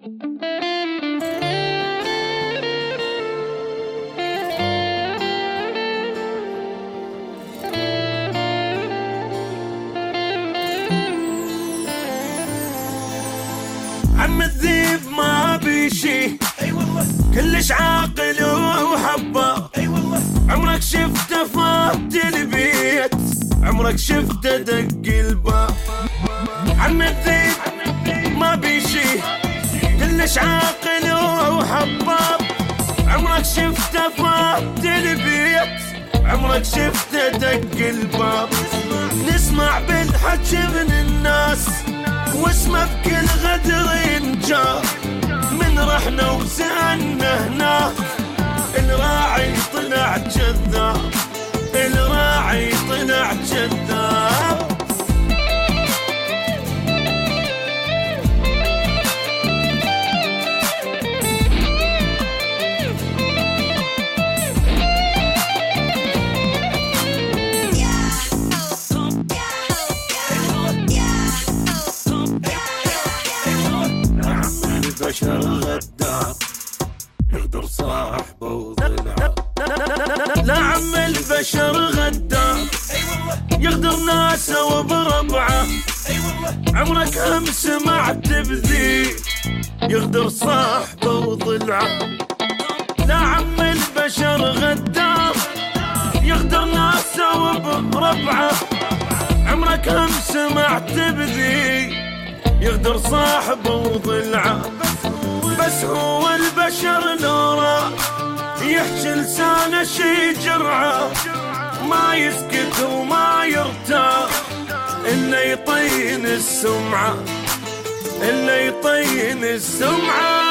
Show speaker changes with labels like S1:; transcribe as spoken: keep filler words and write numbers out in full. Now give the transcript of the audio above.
S1: عم الذيب ما بيشي، اي والله كلش عاقل وحبه، اي والله عمرك شفته فات البيت، عمرك شفته دق الباب. عم الذيب ما بيشي، كلش عاقل وحباب، عمرك شفته فات البيت، عمرك شفته دق الباب. نسمع بالحكي من الناس واسمه بكل غدر ينجاب، من رحنا وسألنا هناك الراعي طلع كذاب، الراعي طلع كذاب. البشر غدار يغدر صاحبه وضلع، لا عم البشر غدار يغدر ناسه وبربعه، عمرك هم سمعت بذي يغدر صاحبه وضلعه. لا عم البشر غدار يغدر ناسه وبربعه، عمرك هم سمعت بذي يغدر صاحبه وضلعه. بس هو البشر نوره يحكي لسانه شي جرعه، ما يسكت وما يرتاح إلا يطين السمعة، إلا يطين السمعة.